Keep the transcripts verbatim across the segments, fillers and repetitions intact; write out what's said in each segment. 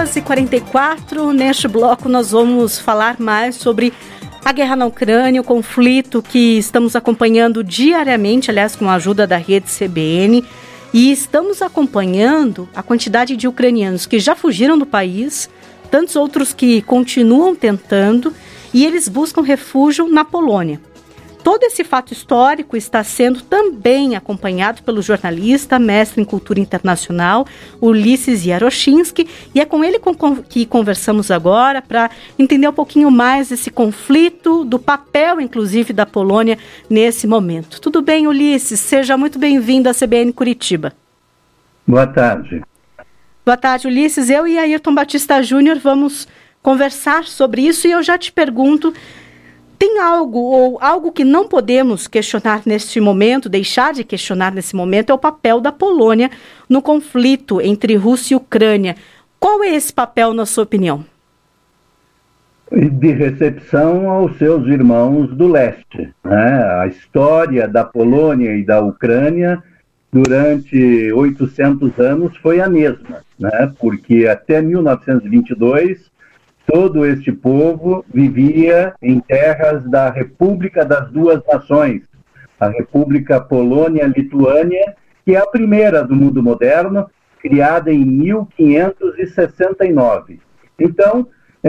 horas e quarenta e quatro. Neste bloco nós vamos falar mais sobre a guerra na Ucrânia, o conflito que estamos acompanhando diariamente, aliás, com a ajuda da rede C B N. E estamos acompanhando a quantidade de ucranianos que já fugiram do país, tantos outros que continuam tentando, e eles buscam refúgio na Polônia. Todo esse fato histórico está sendo também acompanhado pelo jornalista, mestre em cultura internacional, Ulisses Jarochinski, e é com ele que conversamos agora para entender um pouquinho mais desse conflito, do papel, inclusive, da Polônia nesse momento. Tudo bem, Ulisses? Seja muito bem-vindo à C B N Curitiba. Boa tarde. Boa tarde, Ulisses. Eu e Ayrton Batista Júnior vamos conversar sobre isso e eu já te pergunto, tem algo ou algo que não podemos questionar neste momento, deixar de questionar nesse momento, é o papel da Polônia no conflito entre Rússia e Ucrânia. Qual é esse papel, na sua opinião? De recepção aos seus irmãos do leste, né? A história da Polônia e da Ucrânia durante oitocentos anos foi a mesma, né? Porque até mil novecentos e vinte e dois... todo este povo vivia em terras da República das Duas Nações, a República Polônia-Lituânia, que é a primeira do mundo moderno, criada em mil quinhentos e sessenta e nove. Então,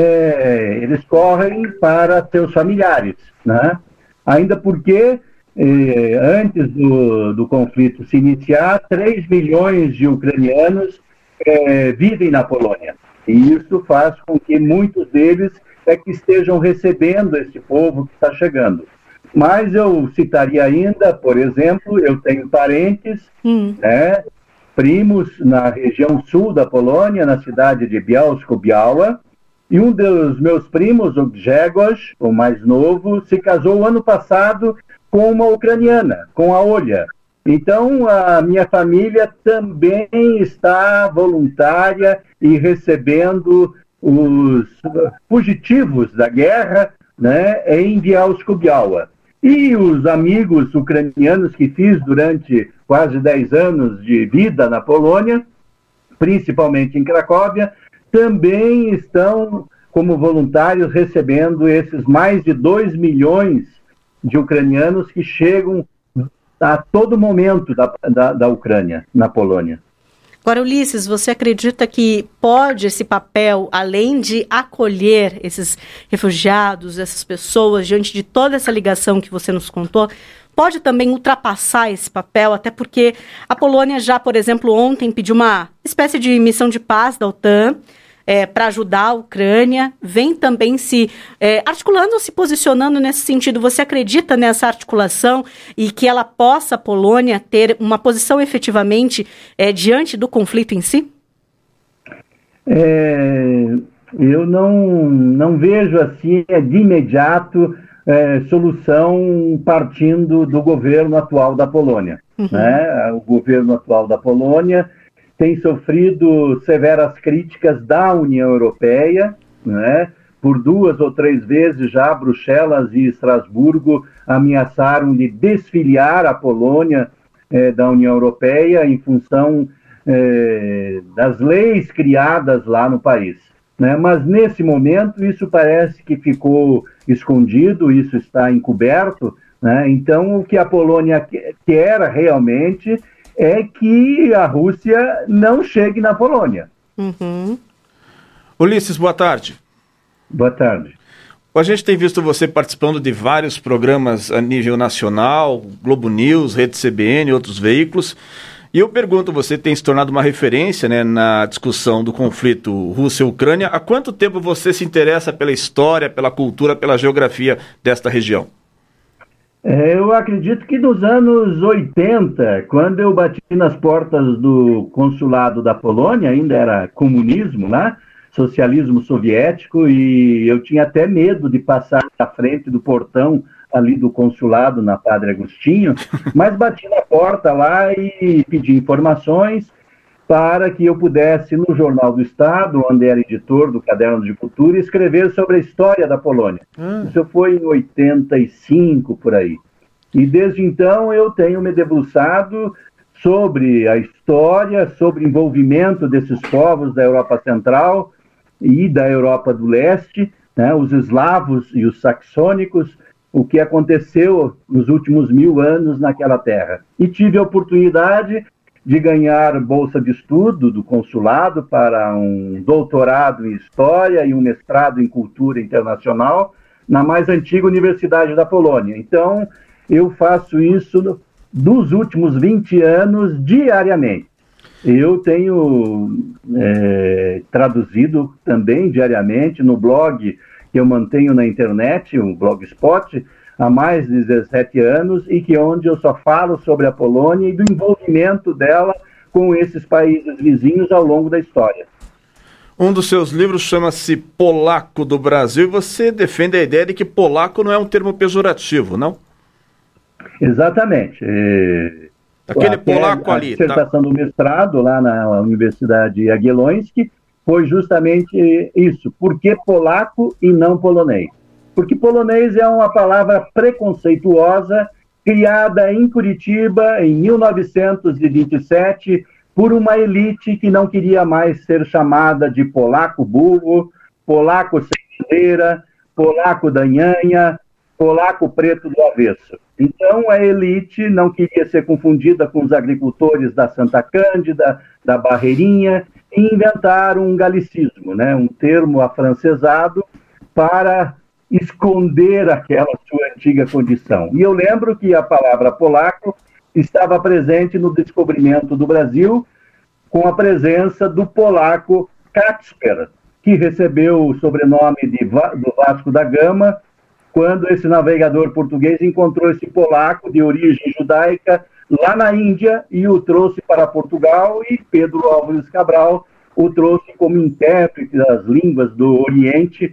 é, eles correm para seus familiares, né? Ainda porque, é, antes do, do conflito se iniciar, três milhões de ucranianos é, vivem na Polônia. E isso faz com que muitos deles é que estejam recebendo esse povo que está chegando. Mas eu citaria ainda, por exemplo, eu tenho parentes, hum. né, primos na região sul da Polônia, na cidade de Bielsko-Biała, e um dos meus primos, o Grzegorz, o mais novo, se casou ano passado com uma ucraniana, com a Olha. Então, a minha família também está voluntária e recebendo os fugitivos da guerra, né, em Bielsko-Biała. E os amigos ucranianos que fiz durante quase dez anos de vida na Polônia, principalmente em Cracóvia, também estão como voluntários recebendo esses mais de dois milhões de ucranianos que chegam a todo momento da, da, da Ucrânia, na Polônia. Agora, Ulisses, você acredita que pode esse papel, além de acolher esses refugiados, essas pessoas, diante de toda essa ligação que você nos contou, pode também ultrapassar esse papel, até porque a Polônia já, por exemplo, ontem pediu uma espécie de missão de paz da OTAN, É, para ajudar a Ucrânia, vem também se é, articulando, se posicionando nesse sentido. Você acredita nessa articulação e que ela possa, a Polônia, ter uma posição efetivamente é, diante do conflito em si? É, eu não, não vejo assim de imediato é, solução partindo do governo atual da Polônia. Uhum. Né? O governo atual da Polônia tem sofrido severas críticas da União Europeia, né? Por duas ou três vezes já Bruxelas e Estrasburgo ameaçaram de desfiliar a Polônia eh, da União Europeia em função eh, das leis criadas lá no país, né? Mas nesse momento isso parece que ficou escondido, isso está encoberto, né? Então o que a Polônia quer realmente é que a Rússia não chegue na Polônia. Uhum. Ulisses, boa tarde. Boa tarde. A gente tem visto você participando de vários programas a nível nacional, Globo News, Rede C B N, outros veículos. E eu pergunto, você tem se tornado uma referência, né, na discussão do conflito Rússia-Ucrânia. Há quanto tempo você se interessa pela história, pela cultura, pela geografia desta região? Eu acredito que nos anos oitenta, quando eu bati nas portas do consulado da Polônia, ainda era comunismo, né? Socialismo soviético, e eu tinha até medo de passar na frente do portão ali do consulado na Padre Agostinho, mas bati na porta lá e pedi informações para que eu pudesse, no Jornal do Estado, onde era editor do Caderno de Cultura, escrever sobre a história da Polônia. Hum. Isso foi em oitenta e cinco, por aí. E desde então eu tenho me debruçado sobre a história, sobre o envolvimento desses povos da Europa Central e da Europa do Leste, né, os eslavos e os saxônicos, o que aconteceu nos últimos mil anos naquela terra. E tive a oportunidade de ganhar bolsa de estudo do consulado para um doutorado em História e um mestrado em Cultura Internacional na mais antiga Universidade da Polônia. Então, eu faço isso nos últimos vinte anos diariamente. Eu tenho é, traduzido também diariamente no blog que eu mantenho na internet, um blogspot, há mais de dezessete anos, e que onde eu só falo sobre a Polônia e do envolvimento dela com esses países vizinhos ao longo da história. Um dos seus livros chama-se Polaco do Brasil, e você defende a ideia de que polaco não é um termo pejorativo, não? Exatamente. É... Aquele Até polaco a ali. A dissertação tá... do mestrado lá na Universidade Jagielloński foi justamente isso. Por que polaco e não polonês? Porque polonês é uma palavra preconceituosa, criada em Curitiba em mil novecentos e vinte e sete por uma elite que não queria mais ser chamada de polaco burro, polaco sem bandeira, polaco da nhanha, polaco preto do avesso. Então a elite não queria ser confundida com os agricultores da Santa Cândida, da Barreirinha, e inventaram um galicismo, né? Um termo afrancesado para esconder aquela sua antiga condição. E eu lembro que a palavra polaco estava presente no descobrimento do Brasil, com a presença do polaco Kacper, que recebeu o sobrenome de Va- do Vasco da Gama, quando esse navegador português encontrou esse polaco de origem judaica lá na Índia e o trouxe para Portugal, e Pedro Álvares Cabral o trouxe como intérprete das línguas do Oriente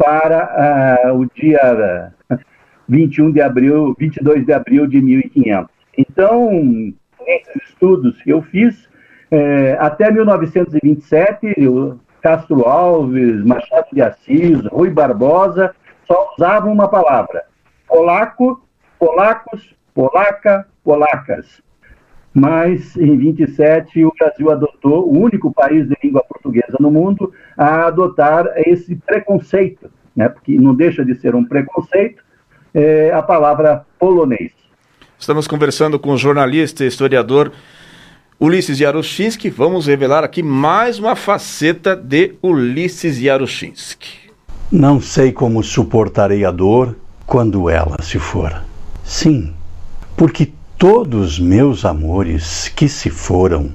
para uh, o dia uh, vinte e um de abril, vinte e dois de abril de mil e quinhentos. Então, nesses estudos que eu fiz, eh, até mil novecentos e vinte e sete, eu, Castro Alves, Machado de Assis, Rui Barbosa, só usavam uma palavra: polaco, polacos, polaca, polacas. Mas, em vinte e sete, o Brasil adotou, o único país de língua portuguesa no mundo, a adotar esse preconceito, né? Porque não deixa de ser um preconceito, é, a palavra polonês. Estamos conversando com o jornalista e historiador Ulisses Jaruchinski. Vamos revelar aqui mais uma faceta de Ulisses Jaruchinski. Não sei como suportarei a dor quando ela se for. Sim, porque todos meus amores que se foram,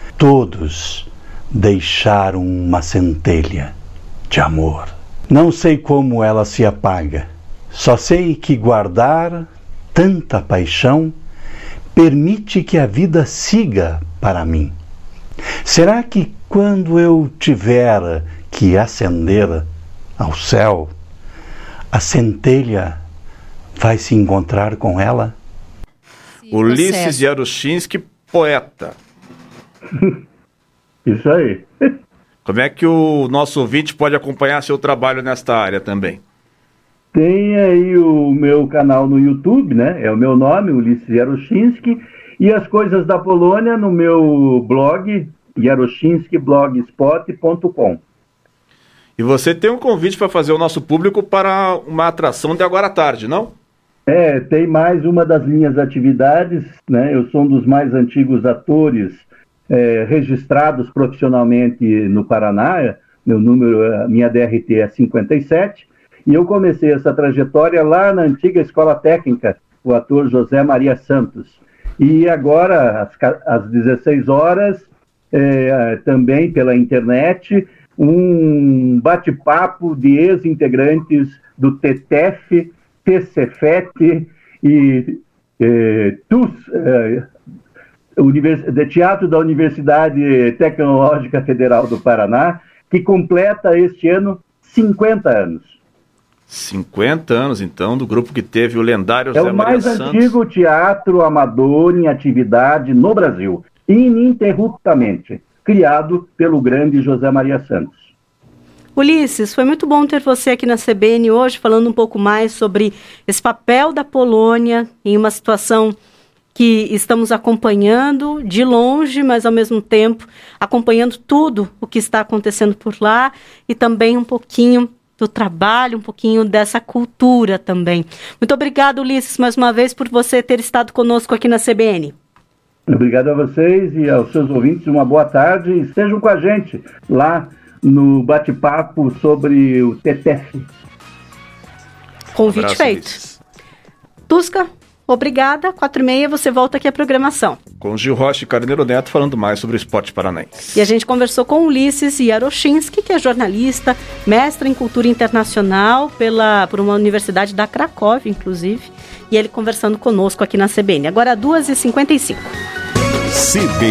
todos deixaram uma centelha de amor. Não sei como ela se apaga, só sei que guardar tanta paixão permite que a vida siga para mim. Será que quando eu tiver que acender ao céu, a centelha vai se encontrar com ela? Ulisses Jaruchinski, poeta. Isso aí. Como é que o nosso ouvinte pode acompanhar seu trabalho nesta área também? Tem aí o meu canal no YouTube, né? É o meu nome, Ulisses Jaruchinski, e as coisas da Polônia no meu blog, jaruchinski blogspot ponto com. E você tem um convite para fazer o nosso público para uma atração de agora à tarde, não? É, tem mais uma das minhas atividades, né? Eu sou um dos mais antigos atores é, registrados profissionalmente no Paraná. Meu número, minha D R T é cinquenta e sete, e eu comecei essa trajetória lá na antiga Escola Técnica, o ator José Maria Santos. E agora, às, às dezesseis horas, é, também pela internet, um bate-papo de ex-integrantes do T T F, T C F E T e eh, T U S, eh, Univers... de Teatro da Universidade Tecnológica Federal do Paraná, que completa este ano cinquenta anos. cinquenta anos, então, do grupo que teve o lendário José Maria Santos. É o mais antigo teatro amador em atividade no Brasil, ininterruptamente, criado pelo grande José Maria Santos. Ulisses, foi muito bom ter você aqui na C B N hoje, falando um pouco mais sobre esse papel da Polônia em uma situação que estamos acompanhando de longe, mas ao mesmo tempo acompanhando tudo o que está acontecendo por lá e também um pouquinho do trabalho, um pouquinho dessa cultura também. Muito obrigado, Ulisses, mais uma vez por você ter estado conosco aqui na C B N. Obrigado a vocês e aos seus ouvintes, uma boa tarde e estejam com a gente lá no bate-papo sobre o T T F. Convite um abraço, feito. Ulisses. Tusca, obrigada. Quatro e meia você volta aqui à programação. Com Gil Rocha e Carneiro Neto falando mais sobre o esporte paranaense. E a gente conversou com Ulisses Yaroshinsky, que é jornalista, mestre em cultura internacional pela, por uma universidade da Cracóvia, inclusive, e ele conversando conosco aqui na C B N. Agora, duas e cinquenta e cinco. C B